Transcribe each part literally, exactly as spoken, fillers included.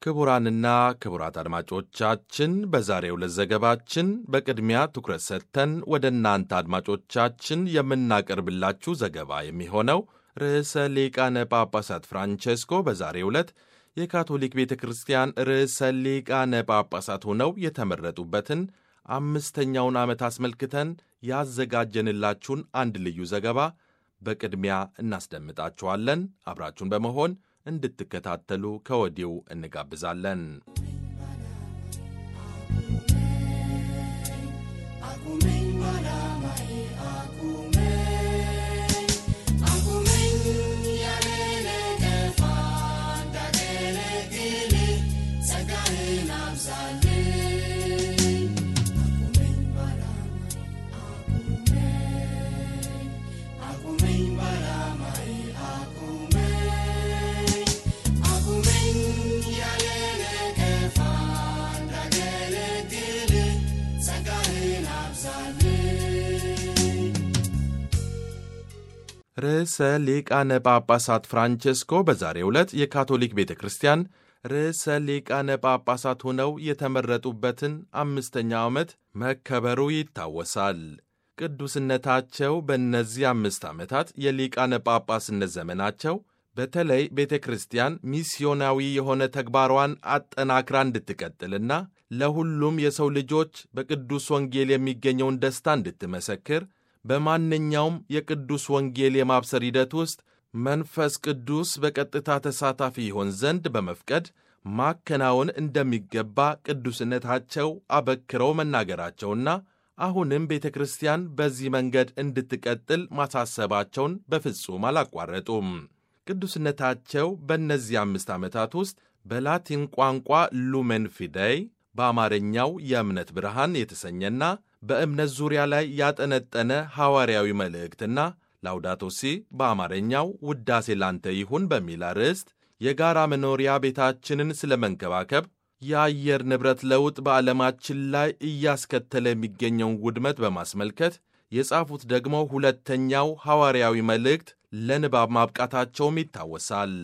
ክቡራንና ክቡራት አድማጮቻችን በዛሬው ዕለት ዘገባችን በቅድሚያ ትኩረት ሰጥተን ወደ እናንተ አድማጮቻችን የምናቀርብላችሁ ዘገባ የሚሆነው ርዕሰ ሊቃነ ጳጳሳት ፍራንቼስኮ በዛሬው ዕለት የካቶሊክ ቤተ ክርስቲያን ርዕሰ ሊቃነ ጳጳሳት ሆነው የተመረጡበትን አምስተኛውን ዓመት አስመልክተን ያዘጋጀንላችሁን አንድ ልዩ ዘገባ በቅድሚያ እናስደምጣችኋለን። አብራችሁን በመሆን እንድትከታተሉ ከወዲሁ እንጋብዛለን። ርዕሰ ሊቃነ ጳጳሳት ፍራንቼስኮ በዛሬው ዕለት የካቶሊክ ቤተ ክርስቲያን ርዕሰ ሊቃነ ጳጳሳት ሆነው የተመረጡበትን አምስተኛው ዓመት መከበሩ ይታወሳል። ቅዱስነታቸው በእነዚህ አምስት ዓመታት የሊቃነ ጳጳስነት ዘመናቸው በተለይ ቤተ ክርስቲያን ሚስዮናዊ የሆነ ተግባሯን አጠናክራ እንድትቀጥልና ለሁሉም የሰው ልጆች በቅዱስ ወንጌል የሚገኘውን ደስታ እንድትመሰክር በማንኛውም የቅዱስ ወንጌል የማብሰር ሂደት ውስጥ መንፈስ ቅዱስ በቀጥታ ተሳታፊ ይሆን ዘንድ በመፍቀድ ማከናወን እንደሚገባ ቅዱስነታቸው አበክረው መናገራቸውና አሁንም ቤተ ክርስቲያን በዚህ መንገድ እንድትቀጥል ማሳሰባቸውን በፍጹም አላቋረጡም። ቅዱስነታቸው በእነዚህ አምስት ዓመታት ውስጥ በላቲን ቋንቋ ሉሜን ፊደይ በአማርኛው የእምነት ብርሃን የተሰኘና በእምነት ዙሪያ ላይ ያጠነጠነ ሐዋርያዊ መልእክትና ላውዳቶ ሲ በአማርኛው ውዳሴ ላንተ ይሁን በሚል አርዕስት የጋራ መኖሪያ ቤታችንን ስለ መንከባከብ፣ የአየር ንብረት ለውጥ በዓለማችን ላይ እያስከተለ የሚገኘውን ውድመት በማስመልከት የጻፉት ደግሞ ሁለተኛው ሐዋርያዊ መልእክት ለንባብ ማብቃታቸውም ይታወሳል።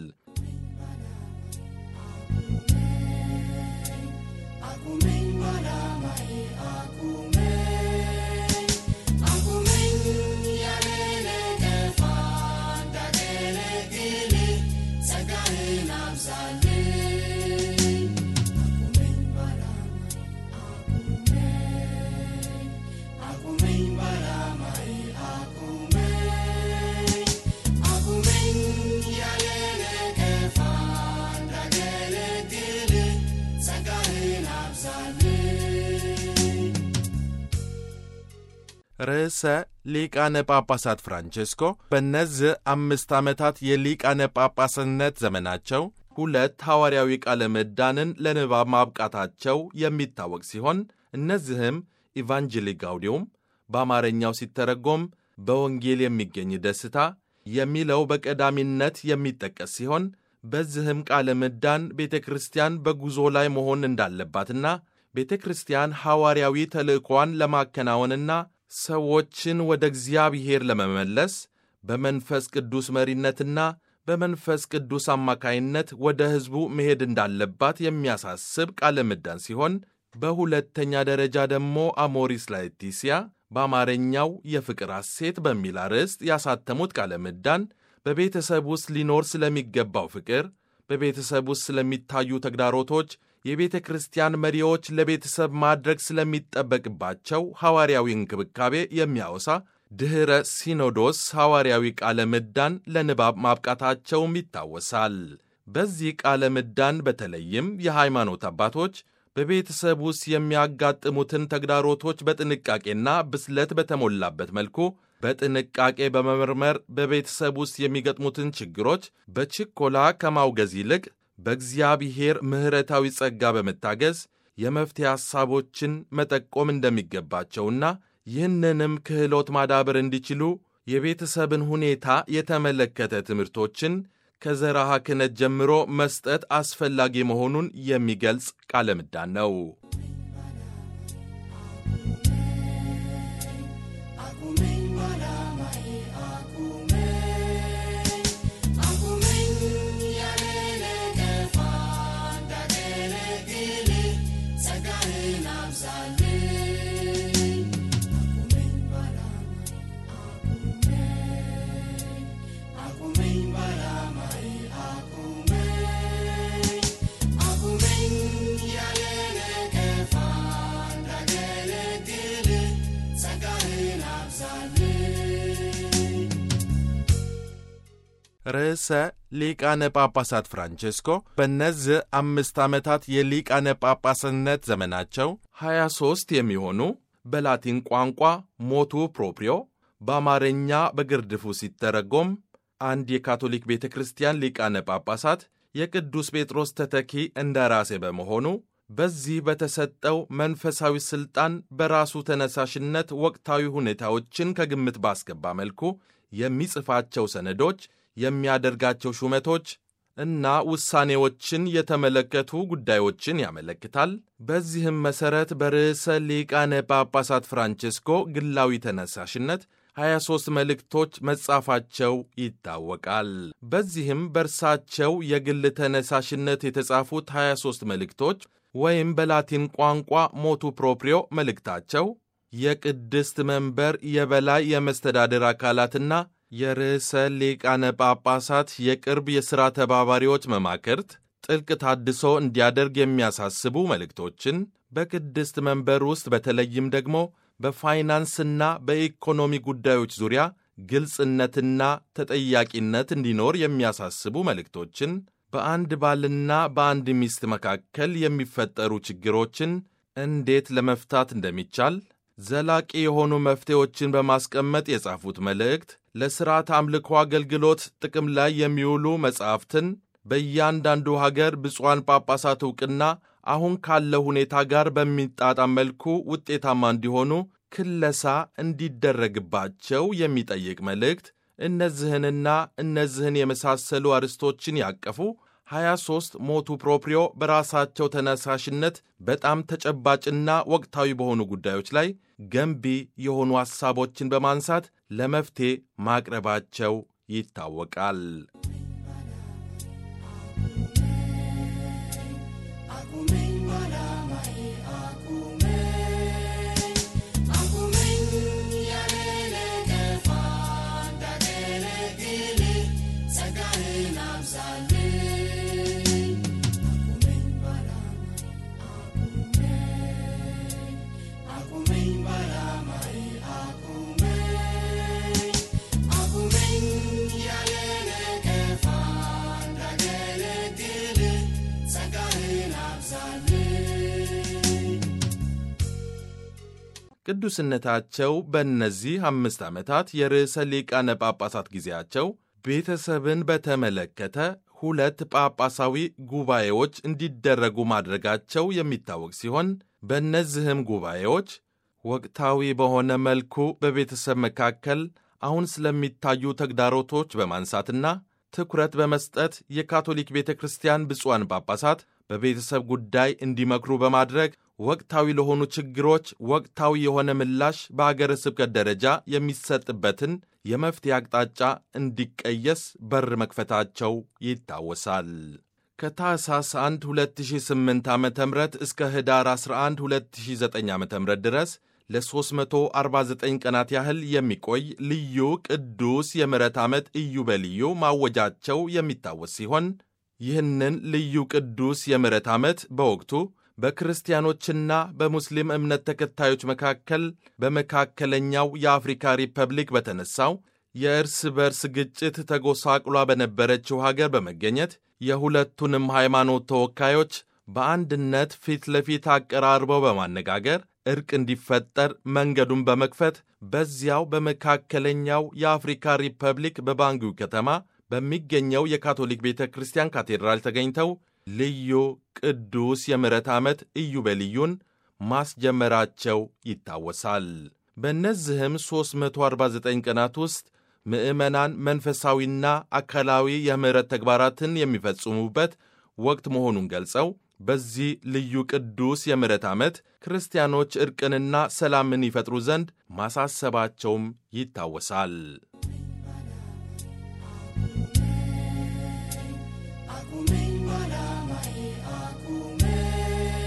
ርዕሰ ሊቃነ ጳጳሳት ፍራንቼስኮ በእነዚህ አምስት ዓመታት የሊቃነ ጳጳስነት ዘመናቸው ሁለት ሐዋርያዊ ቃለ ምዕዳንን ለንባብ ማብቃታቸው የሚታወቅ ሲሆን እነዚህም ኢቫንጀሊ ጋውዲዮም በአማርኛው ሲተረጎም በወንጌል የሚገኝ ደስታ የሚለው በቀዳሚነት የሚጠቀስ ሲሆን በዚህም ቃለ ምዕዳን ቤተ ክርስቲያን በጉዞ ላይ መሆን እንዳለባትና ቤተ ክርስቲያን ሐዋርያዊ ተልእኮዋን ለማከናወንና ሰዎችን ወደ እግዚአብሔር ለመመለስ በመንፈስ ቅዱስ መሪነትና በመንፈስ ቅዱስ አማካይነት ወደ ሕዝቡ መሄድ እንዳለባት የሚያሳስብ ቃለ ምዕዳን ሲሆን በሁለተኛ ደረጃ ደግሞ አሞሪስ ላetitia በአማርኛው የፍቅር ሐሴት በሚል አርዕስት ያሳተሙት ቃለ ምዕዳን በቤተሰብ ውስጥ ሊኖር ስለሚገባው ፍቅር፣ በቤተሰብ ውስጥ ስለሚታዩ ተግዳሮቶች፣ የቤተ ክርስቲያን መሪዎች ለቤተሰብ ማድረግ ስለሚጠበቅባቸው ሐዋርያዊ እንክብካቤ የሚያወሳ ድኅረ ሲኖዶስ ሐዋርያዊ ቃለ ምዕዳን ለንባብ ማብቃታቸውም ይታወሳል። በዚህ ቃለ ምዕዳን በተለይም የሃይማኖት አባቶች በቤተሰብ ውስጥ የሚያጋጥሙትን ተግዳሮቶች በጥንቃቄና ብስለት በተሞላበት መልኩ በጥንቃቄ በመመርመር በቤተሰብ ውስጥ የሚገጥሙትን ችግሮች በችኮላ ከማውገዝ ይልቅ በእግዚአብሔር ምሕረታዊ ጸጋ በመታገዝ የመፍትሄ ሐሳቦችን መጠቆም እንደሚገባቸውና ይህንንም ክህሎት ማዳበር እንዲችሉ የቤተሰብን ሁኔታ የተመለከተ ትምህርቶችን ከዘርዓ ክህነት ጀምሮ መስጠት አስፈላጊ መሆኑን የሚገልጽ ቃለ ምዕዳን ነው። ርዕሰ ሊቃነ ጳጳሳት ፍራንቼስኮ በእነዚህ አምስት ዓመታት የሊቃነ ጳጳስነት ዘመናቸው ሀያ ሦስት የሚሆኑ በላቲን ቋንቋ ሞቱ ፕሮፕሪዮ በአማርኛ በግርድፉ ሲተረጎም አንድ የካቶሊክ ቤተ ክርስቲያን ሊቃነ ጳጳሳት የቅዱስ ጴጥሮስ ተተኪ እንደራሴ በመሆኑ በዚህ በተሰጠው መንፈሳዊ ሥልጣን በራሱ ተነሳሽነት ወቅታዊ ሁኔታዎችን ከግምት ባስገባ መልኩ የሚጽፋቸው ሰነዶች፣ የሚያደርጋቸው ሹመቶች እና ውሳኔዎችን የተመለከቱ ጉዳዮችን ያመለክታል። በዚህም መሠረት በርዕሰ ሊቃነ ጳጳሳት ፍራንቼስኮ ግላዊ ተነሳሽነት ሀያ ሦስት መልእክቶች መጻፋቸው ይታወቃል። በዚህም በእርሳቸው የግል ተነሳሽነት የተጻፉት ሀያ ሦስት መልእክቶች ወይም በላቲን ቋንቋ ሞቱ ፕሮፕሪዮ መልእክታቸው የቅድስት መንበር የበላይ የመስተዳድር አካላትና የርዕሰ ሊቃነ ጳጳሳት የቅርብ የሥራ ተባባሪዎች መማክርት ጥልቅ ታድሶ እንዲያደርግ የሚያሳስቡ መልእክቶችን በቅድስት መንበር ውስጥ በተለይም ደግሞ በፋይናንስና በኢኮኖሚ ጉዳዮች ዙሪያ ግልጽነትና ተጠያቂነት እንዲኖር የሚያሳስቡ መልእክቶችን በአንድ ባልና በአንድ ሚስት መካከል የሚፈጠሩ ችግሮችን እንዴት ለመፍታት እንደሚቻል ዘላቂ የሆኑ መፍትሄዎችን በማስቀመጥ የጻፉት መልእክት ለሥርዓት አምልኮ አገልግሎት ጥቅም ላይ የሚውሉ መጻሕፍትን በእያንዳንዱ ሀገር ብፁዓን ጳጳሳት ዕውቅና አሁን ካለው ሁኔታ ጋር በሚጣጣም መልኩ ውጤታማ እንዲሆኑ ክለሳ እንዲደረግባቸው የሚጠይቅ መልእክት እነዚህንና እነዚህን የመሳሰሉ አርዕስቶችን ያቀፉ ሀያ ሦስት ሞቱ ፕሮፕሪዮ በራሳቸው ተነሳሽነት በጣም ተጨባጭና ወቅታዊ በሆኑ ጉዳዮች ላይ ገንቢ የሆኑ ሐሳቦችን በማንሳት ለመፍትሄ ማቅረባቸው ይታወቃል። ቅዱስነታቸው በእነዚህ አምስት ዓመታት የርዕሰ ሊቃነ ጳጳሳት ጊዜያቸው ቤተሰብን በተመለከተ ሁለት ጳጳሳዊ ጉባኤዎች እንዲደረጉ ማድረጋቸው የሚታወቅ ሲሆን በእነዚህም ጉባኤዎች ወቅታዊ በሆነ መልኩ በቤተሰብ መካከል አሁን ስለሚታዩ ተግዳሮቶች በማንሳትና ትኩረት በመስጠት የካቶሊክ ቤተ ክርስቲያን ብፁዓን ጳጳሳት በቤተሰብ ጉዳይ እንዲመክሩ በማድረግ ወቅታዊ ለሆኑ ችግሮች ወቅታዊ የሆነ ምላሽ በአገረ ስብከት ደረጃ የሚሰጥበትን የመፍትሄ አቅጣጫ እንዲቀየስ በር መክፈታቸው ይታወሳል። ከታህሳስ አንድ ሁለት ሺህ ስምንት ዓ.ም እስከ ህዳር አስራ አንድ ሁለት ሺህ ዘጠኝ ዓ.ም ድረስ ለ349 መቶ አርባ ዘጠኝ ቀናት ያህል የሚቆይ ልዩ ቅዱስ የምሕረት ዓመት ኢዮቤልዩ ማወጃቸው የሚታወስ ሲሆን ይህንን ልዩ ቅዱስ የምሕረት ዓመት በወቅቱ በክርስቲያኖችና በሙስሊም እምነት ተከታዮች መካከል በመካከለኛው የአፍሪካ ሪፐብሊክ በተነሳው የእርስ በርስ ግጭት ተጎሳቅሏ በነበረችው ሀገር በመገኘት የሁለቱንም ሃይማኖት ተወካዮች በአንድነት ፊት ለፊት አቀራርበው በማነጋገር እርቅ እንዲፈጠር መንገዱን በመክፈት በዚያው በመካከለኛው የአፍሪካ ሪፐብሊክ በባንጊው ከተማ በሚገኘው የካቶሊክ ቤተ ክርስቲያን ካቴድራል ተገኝተው ልዩ ቅዱስ የምሕረት ዓመት ኢዮቤልዩን ማስጀመራቸው ይታወሳል። በእነዚህም ሦስት መቶ አርባ ዘጠኝ ቀናት ውስጥ ምዕመናን መንፈሳዊና አካላዊ የምሕረት ተግባራትን የሚፈጽሙበት ወቅት መሆኑን ገልጸው በዚህ ልዩ ቅዱስ የምሕረት ዓመት ክርስቲያኖች ዕርቅንና ሰላምን ይፈጥሩ ዘንድ ማሳሰባቸውም ይታወሳል። Akumeng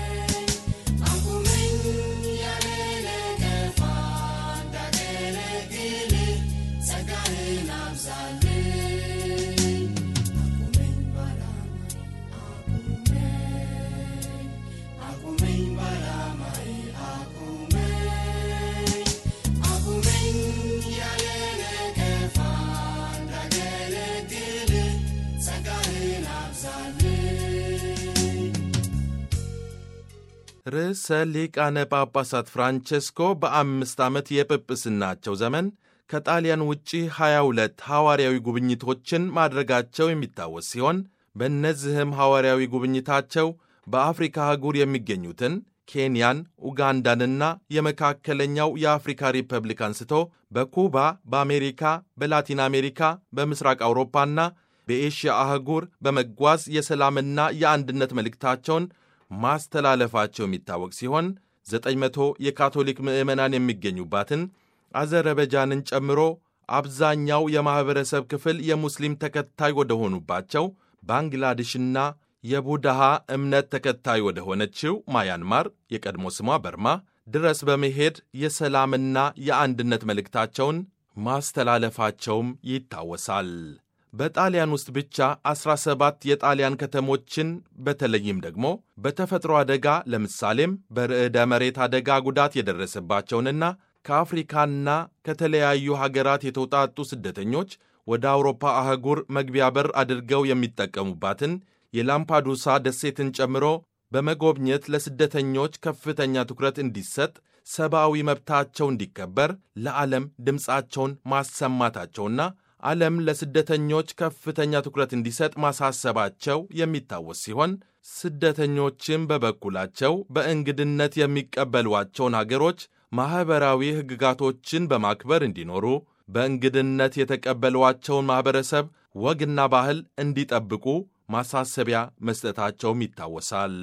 ርዕሰ ሊቃነ ጳጳሳት ፍራንቼስኮ በአምስት ዓመት የጵጵስናቸው ዘመን ከጣሊያን ውጪ ሀያ ሁለት ሐዋርያዊ ጉብኝቶችን ማድረጋቸው የሚታወስ ሲሆን በእነዚህም ሐዋርያዊ ጉብኝታቸው በአፍሪካ አህጉር የሚገኙትን ኬንያን፣ ኡጋንዳንና የመካከለኛው የአፍሪካ ሪፐብሊክ አንስቶ በኩባ፣ በአሜሪካ፣ በላቲን አሜሪካ፣ በምስራቅ አውሮፓና በኤሽያ አህጉር በመጓዝ የሰላምና የአንድነት መልእክታቸውን ማስተላለፋቸው የሚታወቅ ሲሆን ዘጠኝ መቶ የካቶሊክ ምዕመናን የሚገኙባትን አዘርባይጃንን ጨምሮ አብዛኛው የማኅበረሰብ ክፍል የሙስሊም ተከታይ ወደ ሆኑባቸው ባንግላዴሽና የቡድሃ እምነት ተከታይ ወደ ሆነችው ማያንማር የቀድሞ ስሟ በርማ ድረስ በመሄድ የሰላምና የአንድነት መልእክታቸውን ማስተላለፋቸውም ይታወሳል። በጣሊያን ውስጥ ብቻ አስራ ሰባት የጣሊያን ከተሞችን በተለይም ደግሞ በተፈጥሮ አደጋ ለምሳሌም በርዕደ መሬት አደጋ ጉዳት የደረሰባቸውንና ከአፍሪካና ከተለያዩ ሀገራት የተውጣጡ ስደተኞች ወደ አውሮፓ አህጉር መግቢያ በር አድርገው የሚጠቀሙባትን የላምፓዱሳ ደሴትን ጨምሮ በመጎብኘት ለስደተኞች ከፍተኛ ትኩረት እንዲሰጥ፣ ሰብአዊ መብታቸው እንዲከበር ለዓለም ድምፃቸውን ማሰማታቸውና ዓለም ለስደተኞች ከፍተኛ ትኩረት እንዲሰጥ ማሳሰባቸው የሚታወስ ሲሆን ስደተኞችም በበኩላቸው በእንግድነት የሚቀበሏቸውን አገሮች ማኅበራዊ ሕግጋቶችን በማክበር እንዲኖሩ፣ በእንግድነት የተቀበሏቸውን ማኅበረሰብ ወግና ባህል እንዲጠብቁ ማሳሰቢያ መስጠታቸውም ይታወሳል።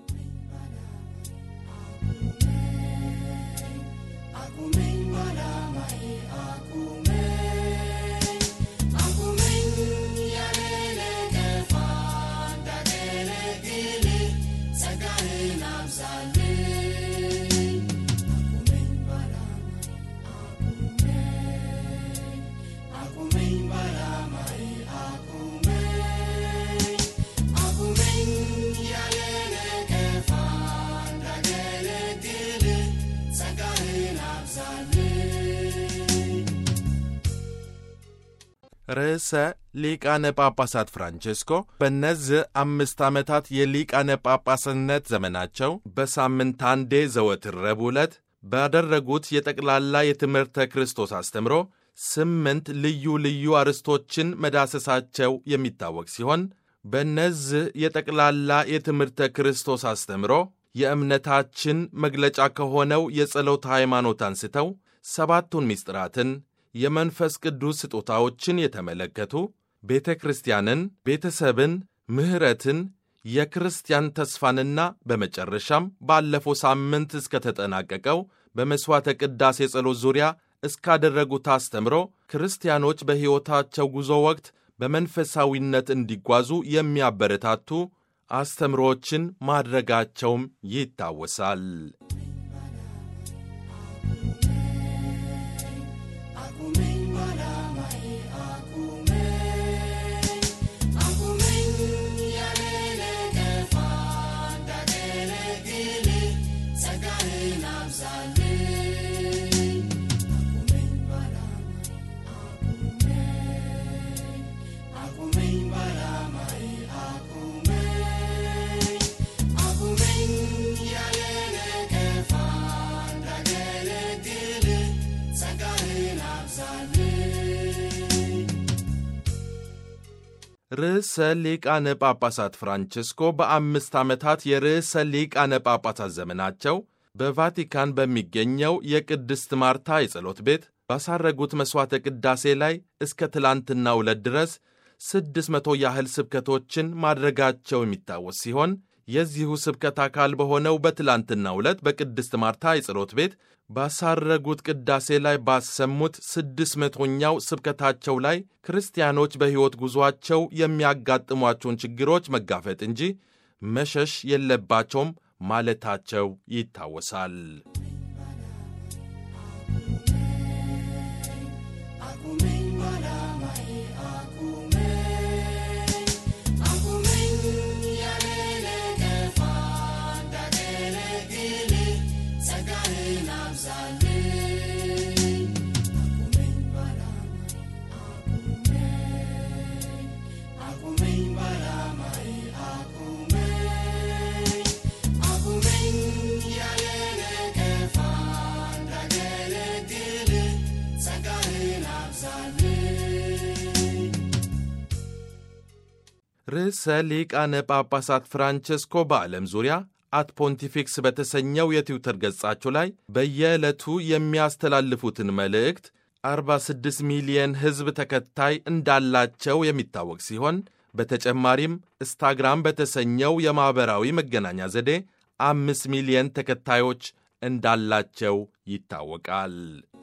ርዕሰ ሊቃነ ጳጳሳት ፍራንቼስኮ በእነዚህ አምስት ዓመታት የሊቃነ ጳጳስነት ዘመናቸው በሳምንት አንዴ ዘወትር ረቡዕ ዕለት ባደረጉት የጠቅላላ የትምህርተ ክርስቶስ አስተምሮ ስምንት ልዩ ልዩ አርዕስቶችን መዳሰሳቸው የሚታወቅ ሲሆን በእነዚህ የጠቅላላ የትምህርተ ክርስቶስ አስተምሮ የእምነታችን መግለጫ ከሆነው የጸሎት ሃይማኖት አንስተው ሰባቱን ምስጢራትን፣ የመንፈስ ቅዱስ ስጦታዎችን የተመለከቱ ቤተ ክርስቲያንን፣ ቤተሰብን፣ ምሕረትን፣ የክርስቲያን ተስፋንና በመጨረሻም ባለፈው ሳምንት እስከተጠናቀቀው በመሥዋዕተ ቅዳሴ ጸሎት ዙሪያ እስካደረጉት አስተምሮ ክርስቲያኖች በሕይወታቸው ጉዞ ወቅት በመንፈሳዊነት እንዲጓዙ የሚያበረታቱ አስተምሮዎችን ማድረጋቸውም ይታወሳል። ርዕሰ ሊቃነ ጳጳሳት ፍራንቼስኮ በአምስት ዓመታት የርዕሰ ሊቃነ ጳጳሳት ዘመናቸው በቫቲካን በሚገኘው የቅድስት ማርታ የጸሎት ቤት ባሳረጉት መሥዋዕተ ቅዳሴ ላይ እስከ ትላንትናው ዕለት ድረስ ስድስት መቶ ያህል ስብከቶችን ማድረጋቸው የሚታወስ ሲሆን የዚሁ ስብከት አካል በሆነው በትላንትናው ዕለት በቅድስት ማርታ የጸሎት ቤት ባሳረጉት ቅዳሴ ላይ ባሰሙት ስድስት መቶኛው ስብከታቸው ላይ ክርስቲያኖች በሕይወት ጉዞአቸው የሚያጋጥሟቸውን ችግሮች መጋፈጥ እንጂ መሸሽ የለባቸውም ማለታቸው ይታወሳል። ርዕሰ ሊቃነ ጳጳሳት ፍራንቸስኮ በዓለም ዙሪያ አት ፖንቲፊክስ በተሰኘው የትዊተር ገጻቸው ላይ በየዕለቱ የሚያስተላልፉትን መልእክት አርባ ስድስት ሚሊየን ሕዝብ ተከታይ እንዳላቸው የሚታወቅ ሲሆን በተጨማሪም ኢንስታግራም በተሰኘው የማኅበራዊ መገናኛ ዘዴ አምስት ሚሊየን ተከታዮች እንዳላቸው ይታወቃል።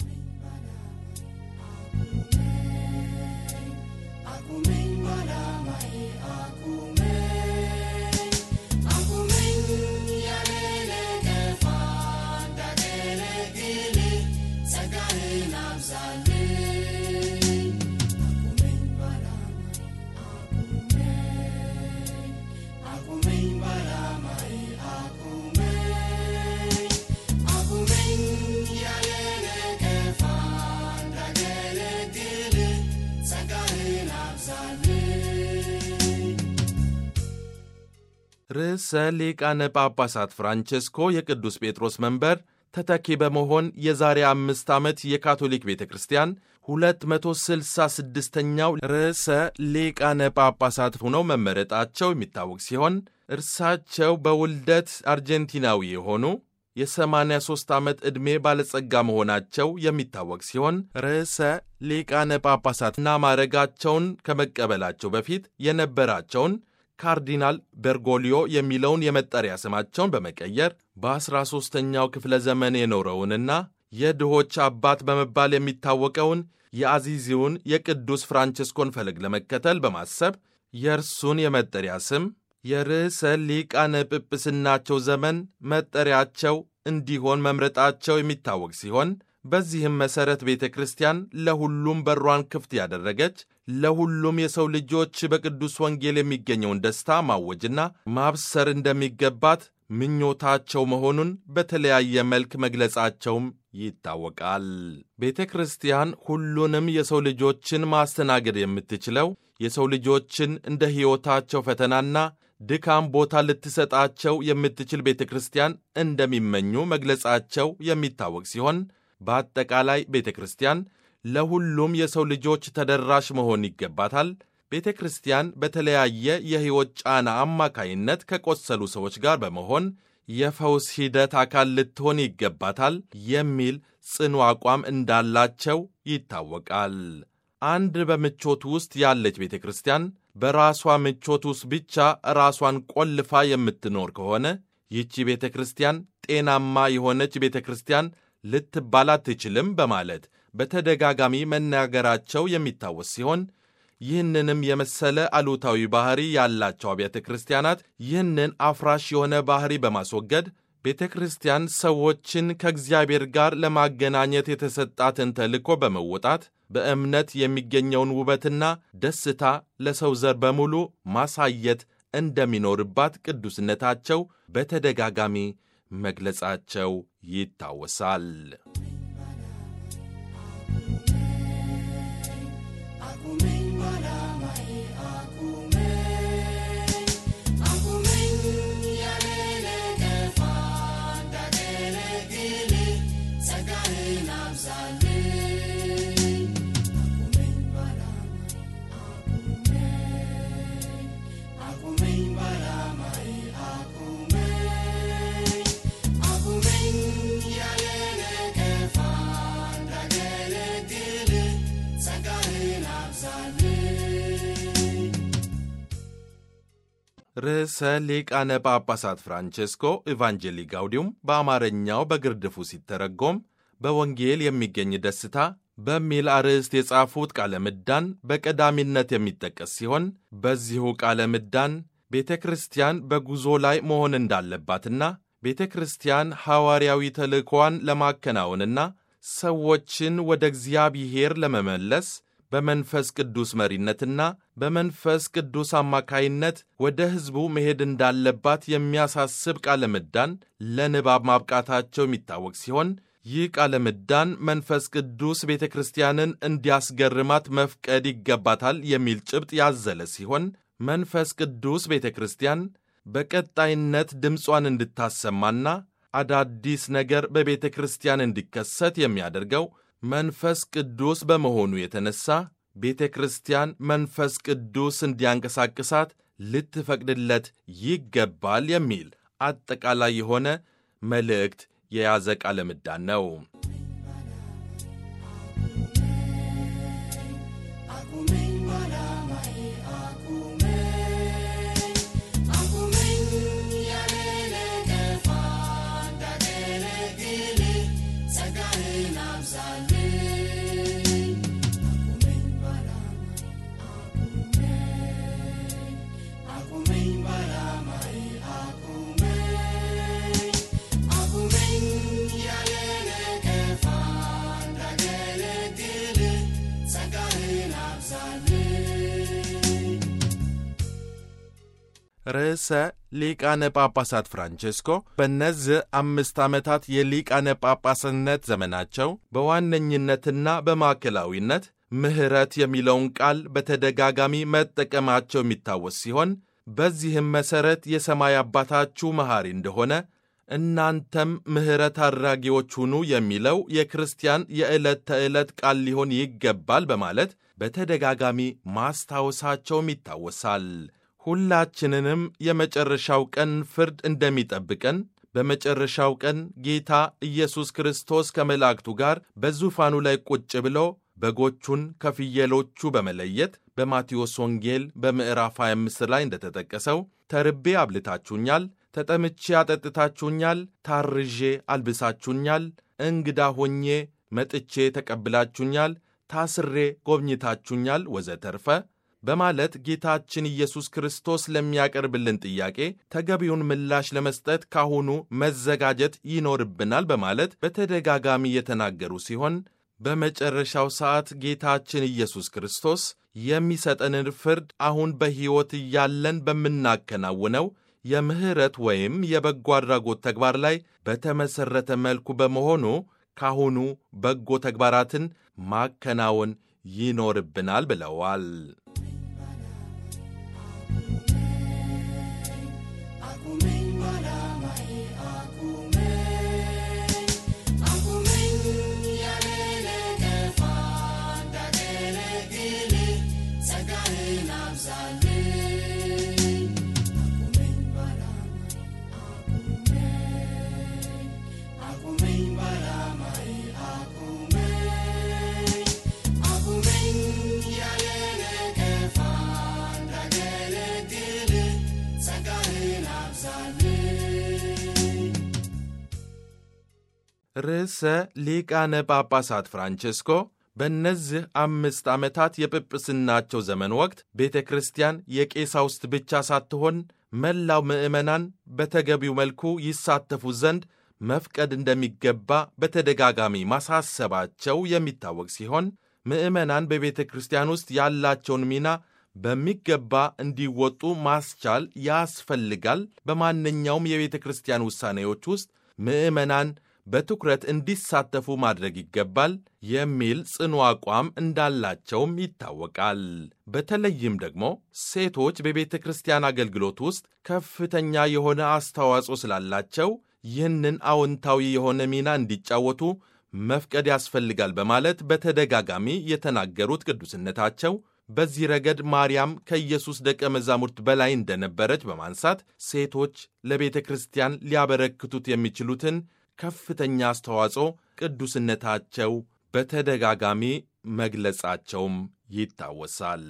ርዕሰ ሊቃነ ጳጳሳት ፍራንቸስኮ የቅዱስ ጴጥሮስ መንበር ተተኪ በመሆን የዛሬ አምስት ዓመት የካቶሊክ ቤተ ክርስቲያን ሁለት መቶ ስልሳ ስድስተኛው ርዕሰ ሊቃነ ጳጳሳት ሆነው መመረጣቸው የሚታወቅ ሲሆን እርሳቸው በውልደት አርጀንቲናዊ የሆኑ የሰማንያ ሦስት ዓመት ዕድሜ ባለጸጋ መሆናቸው የሚታወቅ ሲሆን ርዕሰ ሊቃነ ጳጳሳትና ማዕረጋቸውን ከመቀበላቸው በፊት የነበራቸውን ካርዲናል ቤርጎሊዮ የሚለውን የመጠሪያ ስማቸውን በመቀየር በአስራ ሦስተኛው ክፍለ ዘመን የኖረውንና የድሆች አባት በመባል የሚታወቀውን የአዚዚውን የቅዱስ ፍራንቸስኮን ፈለግ ለመከተል በማሰብ የእርሱን የመጠሪያ ስም የርዕሰ ሊቃነ ጵጵስናቸው ዘመን መጠሪያቸው እንዲሆን መምረጣቸው የሚታወቅ ሲሆን በዚህም መሠረት ቤተ ክርስቲያን ለሁሉም በሯን ክፍት ያደረገች ለሁሉም የሰው ልጆች በቅዱስ ወንጌል የሚገኘውን ደስታ ማወጅና ማብሰር እንደሚገባት ምኞታቸው መሆኑን በተለያየ መልክ መግለጻቸውም ይታወቃል። ቤተ ክርስቲያን ሁሉንም የሰው ልጆችን ማስተናገድ የምትችለው የሰው ልጆችን እንደ ሕይወታቸው ፈተናና ድካም ቦታ ልትሰጣቸው የምትችል ቤተ ክርስቲያን እንደሚመኙ መግለጻቸው የሚታወቅ ሲሆን በአጠቃላይ ቤተ ክርስቲያን ለሁሉም የሰው ልጆች ተደራሽ መሆን ይገባታል። ቤተ ክርስቲያን በተለያየ የሕይወት ጫና አማካይነት ከቆሰሉ ሰዎች ጋር በመሆን የፈውስ ሂደት አካል ልትሆን ይገባታል የሚል ጽኑ አቋም እንዳላቸው ይታወቃል። አንድ በምቾት ውስጥ ያለች ቤተ ክርስቲያን በራሷ ምቾት ውስጥ ብቻ ራሷን ቆልፋ የምትኖር ከሆነ ይህቺ ቤተ ክርስቲያን ጤናማ የሆነች ቤተ ክርስቲያን ልትባል አትችልም በማለት በተደጋጋሚ መናገራቸው የሚታወስ ሲሆን ይህንንም የመሰለ አሉታዊ ባህሪ ያላቸው አብያተ ክርስቲያናት ይህንን አፍራሽ የሆነ ባህሪ በማስወገድ ቤተ ክርስቲያን ሰዎችን ከእግዚአብሔር ጋር ለማገናኘት የተሰጣትን ተልእኮ በመወጣት በእምነት የሚገኘውን ውበትና ደስታ ለሰው ዘር በሙሉ ማሳየት እንደሚኖርባት ቅዱስነታቸው በተደጋጋሚ መግለጻቸው ይታወሳል። ርዕሰ ሊቃነ ጳጳሳት ፍራንቸስኮ ኢቫንጀሊ ጋውዲዩም በአማርኛው በግርድፉ ሲተረጎም በወንጌል የሚገኝ ደስታ በሚል አርዕስት የጻፉት ቃለ ምዕዳን በቀዳሚነት የሚጠቀስ ሲሆን በዚሁ ቃለ ምዕዳን ቤተ ክርስቲያን በጉዞ ላይ መሆን እንዳለባትና ቤተ ክርስቲያን ሐዋርያዊ ተልእኮዋን ለማከናወንና ሰዎችን ወደ እግዚአብሔር ለመመለስ በመንፈስ ቅዱስ መሪነትና በመንፈስ ቅዱስ አማካይነት ወደ ሕዝቡ መሄድ እንዳለባት የሚያሳስብ ቃለ ምዕዳን ለንባብ ማብቃታቸው የሚታወቅ ሲሆን ይህ ቃለ ምዕዳን መንፈስ ቅዱስ ቤተ ክርስቲያንን እንዲያስገርማት መፍቀድ ይገባታል የሚል ጭብጥ ያዘለ ሲሆን መንፈስ ቅዱስ ቤተ ክርስቲያን በቀጣይነት ድምጿን እንድታሰማና አዳዲስ ነገር በቤተ ክርስቲያን እንዲከሰት የሚያደርገው መንፈስ ቅዱስ በመሆኑ የተነሳ ቤተ ክርስቲያን መንፈስ ቅዱስ እንዲያንቀሳቅሳት ልትፈቅድለት ይገባል የሚል አጠቃላይ የሆነ መልእክት የያዘ ቃለ ምዕዳን ነው። ርዕሰ ሊቃነ ጳጳሳት ፍራንቼስኮ በእነዚህ አምስት ዓመታት የሊቃነ ጳጳስነት ዘመናቸው በዋነኝነትና በማዕከላዊነት ምሕረት የሚለውን ቃል በተደጋጋሚ መጠቀማቸው የሚታወስ ሲሆን በዚህም መሠረት የሰማይ አባታችሁ መሐሪ እንደሆነ እናንተም ምሕረት አድራጊዎች ሁኑ የሚለው የክርስቲያን የዕለት ተዕለት ቃል ሊሆን ይገባል በማለት በተደጋጋሚ ማስታወሳቸውም ይታወሳል። ሁላችንንም የመጨረሻው ቀን ፍርድ እንደሚጠብቀን በመጨረሻው ቀን ጌታ ኢየሱስ ክርስቶስ ከመላእክቱ ጋር በዙፋኑ ላይ ቁጭ ብሎ በጎቹን ከፍየሎቹ በመለየት በማቴዎስ ወንጌል በምዕራፍ ሃያ አምስት ላይ እንደተጠቀሰው ተርቤ አብልታችሁኛል፣ ተጠምቼ አጠጥታችሁኛል፣ ታርዤ አልብሳችሁኛል፣ እንግዳ ሆኜ መጥቼ ተቀብላችሁኛል፣ ታስሬ ጎብኝታችሁኛል ወዘተርፈ በማለት ጌታችን ኢየሱስ ክርስቶስ ለሚያቀርብልን ጥያቄ ተገቢውን ምላሽ ለመስጠት ካሁኑ መዘጋጀት ይኖርብናል በማለት በተደጋጋሚ የተናገሩ ሲሆን በመጨረሻው ሰዓት ጌታችን ኢየሱስ ክርስቶስ የሚሰጠንን ፍርድ አሁን በሕይወት እያለን በምናከናውነው የምሕረት ወይም የበጎ አድራጎት ተግባር ላይ በተመሠረተ መልኩ በመሆኑ ካሁኑ በጎ ተግባራትን ማከናወን ይኖርብናል ብለዋል። ርዕሰ ሊቃነ ጳጳሳት ፍራንቼስኮ በእነዚህ አምስት ዓመታት የጵጵስናቸው ዘመን ወቅት ቤተ ክርስቲያን የቄሳውስት ብቻ ሳትሆን መላው ምዕመናን በተገቢው መልኩ ይሳተፉ ዘንድ መፍቀድ እንደሚገባ በተደጋጋሚ ማሳሰባቸው የሚታወቅ ሲሆን ምዕመናን በቤተ ክርስቲያን ውስጥ ያላቸውን ሚና በሚገባ እንዲወጡ ማስቻል ያስፈልጋል። በማንኛውም የቤተ ክርስቲያን ውሳኔዎች ውስጥ ምዕመናን በትኩረት እንዲሳተፉ ማድረግ ይገባል የሚል ጽኑ አቋም እንዳላቸውም ይታወቃል። በተለይም ደግሞ ሴቶች በቤተ ክርስቲያን አገልግሎት ውስጥ ከፍተኛ የሆነ አስተዋጽኦ ስላላቸው ይህንን አዎንታዊ የሆነ ሚና እንዲጫወቱ መፍቀድ ያስፈልጋል በማለት በተደጋጋሚ የተናገሩት ቅዱስነታቸው በዚህ ረገድ ማርያም ከኢየሱስ ደቀ መዛሙርት በላይ እንደነበረች በማንሳት ሴቶች ለቤተ ክርስቲያን ሊያበረክቱት የሚችሉትን ከፍተኛ አስተዋጽኦ ቅዱስነታቸው በተደጋጋሚ መግለጻቸውም ይታወሳል።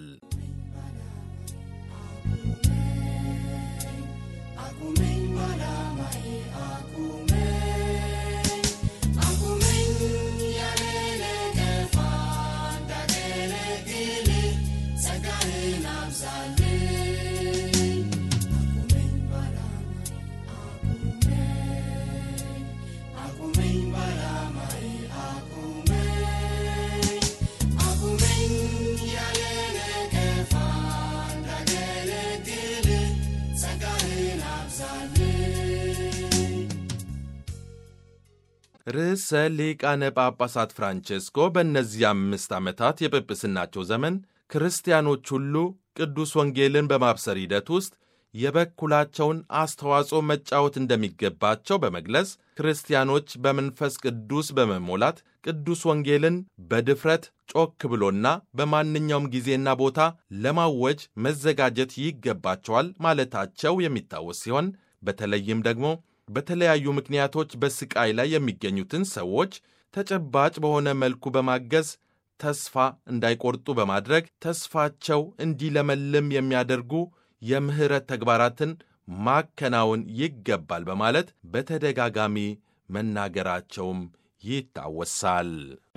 ርዕሰ ሊቃነ ጳጳሳት ፍራንቼስኮ በእነዚህ አምስት ዓመታት የጵጵስናቸው ዘመን ክርስቲያኖች ሁሉ ቅዱስ ወንጌልን በማብሰር ሂደት ውስጥ የበኩላቸውን አስተዋጽኦ መጫወት እንደሚገባቸው በመግለጽ ክርስቲያኖች በመንፈስ ቅዱስ በመሞላት ቅዱስ ወንጌልን በድፍረት ጮክ ብሎና በማንኛውም ጊዜና ቦታ ለማወጅ መዘጋጀት ይገባቸዋል ማለታቸው የሚታወስ ሲሆን በተለይም ደግሞ በተለያዩ ምክንያቶች በስቃይ ላይ የሚገኙትን ሰዎች ተጨባጭ በሆነ መልኩ በማገዝ ተስፋ እንዳይቆርጡ በማድረግ ተስፋቸው እንዲለመልም የሚያደርጉ የምህረት ተግባራትን ማከናወን ይገባል በማለት በተደጋጋሚ መናገራቸውም ይታወሳል።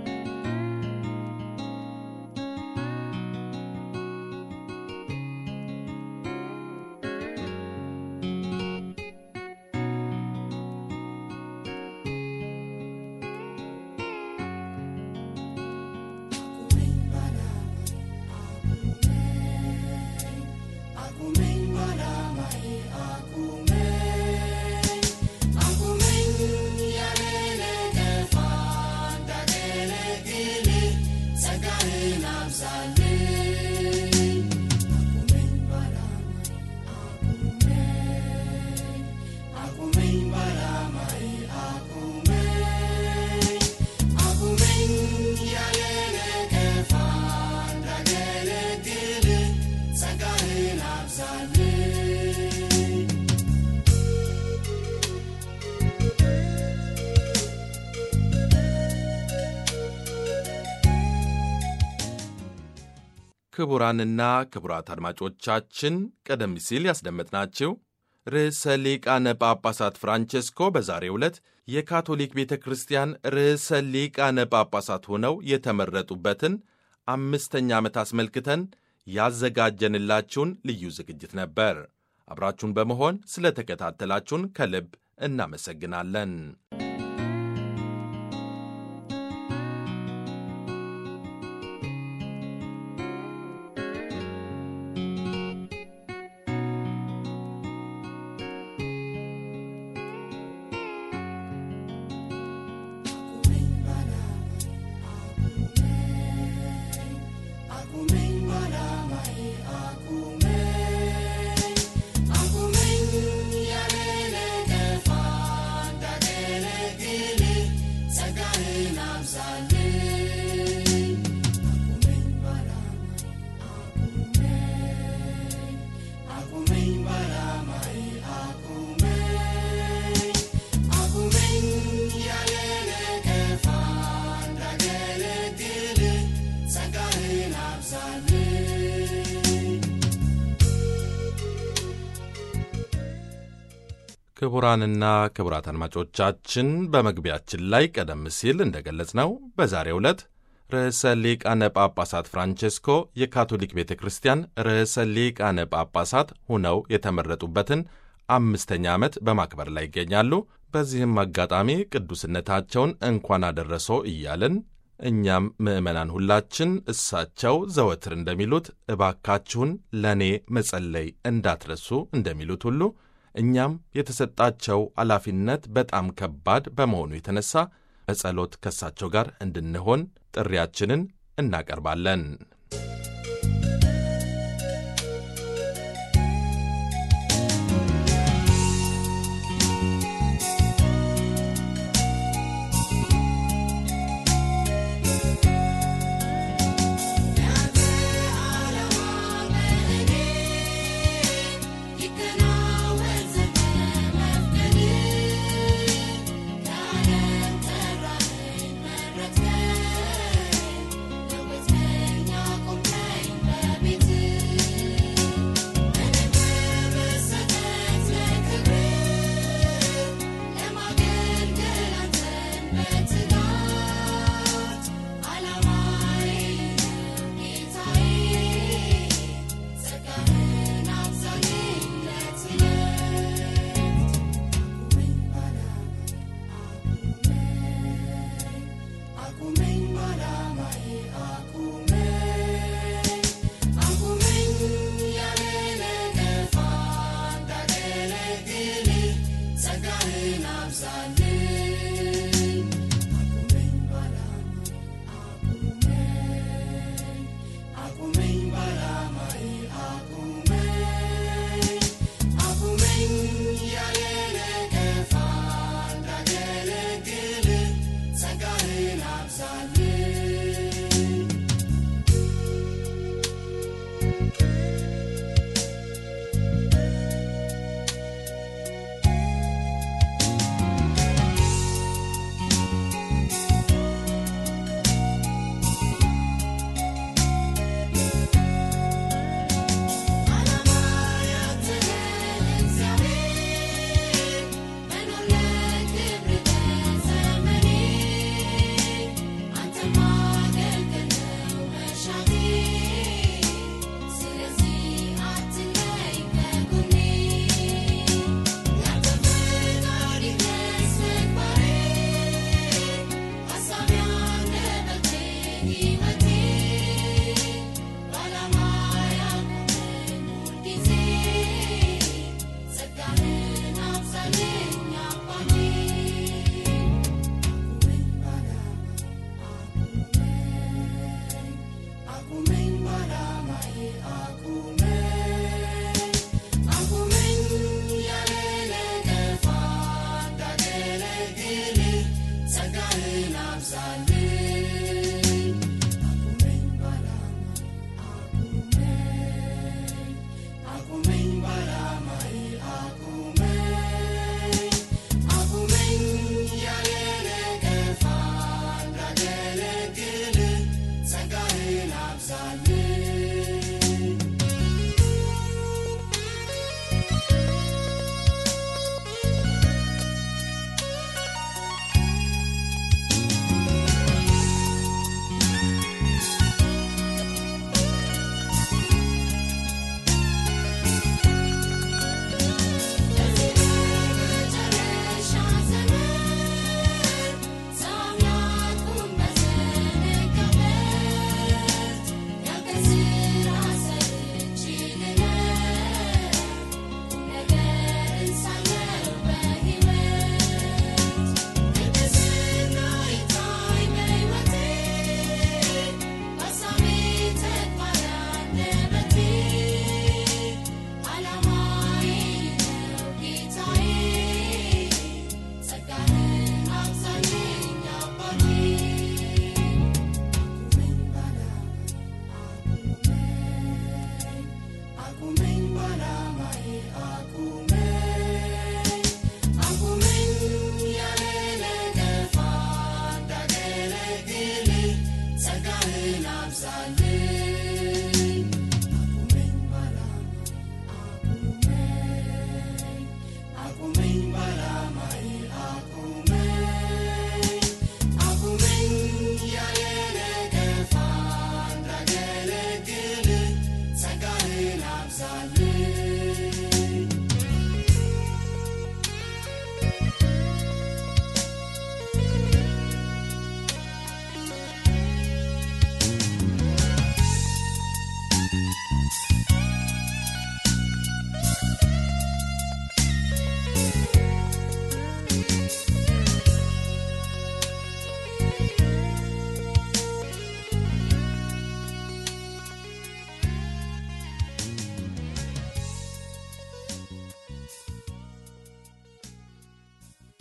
ክቡራንና ክቡራት አድማጮቻችን ቀደም ሲል ያስደመጥናችሁ ርዕሰ ሊቃነ ጳጳሳት ፍራንቼስኮ በዛሬው ዕለት የካቶሊክ ቤተ ክርስቲያን ርዕሰ ሊቃነ ጳጳሳት ሆነው የተመረጡበትን አምስተኛ ዓመት አስመልክተን ያዘጋጀንላችሁን ልዩ ዝግጅት ነበር። አብራችሁን በመሆን ስለ ተከታተላችሁን ከልብ እናመሰግናለን። ክቡራንና ክቡራት አድማጮቻችን በመግቢያችን ላይ ቀደም ሲል እንደገለጽነው በዛሬው ዕለት ርዕሰ ሊቃነ ጳጳሳት ፍራንቼስኮ የካቶሊክ ቤተ ክርስቲያን ርዕሰ ሊቃነ ጳጳሳት ሆነው የተመረጡበትን አምስተኛ ዓመት በማክበር ላይ ይገኛሉ። በዚህም አጋጣሚ ቅዱስነታቸውን እንኳን አደረሶ እያልን እኛም ምዕመናን ሁላችን እሳቸው ዘወትር እንደሚሉት እባካችሁን ለእኔ መጸለይ እንዳትረሱ እንደሚሉት ሁሉ እኛም የተሰጣቸው ኃላፊነት በጣም ከባድ በመሆኑ የተነሳ በጸሎት ከእሳቸው ጋር እንድንሆን ጥሪያችንን እናቀርባለን። Be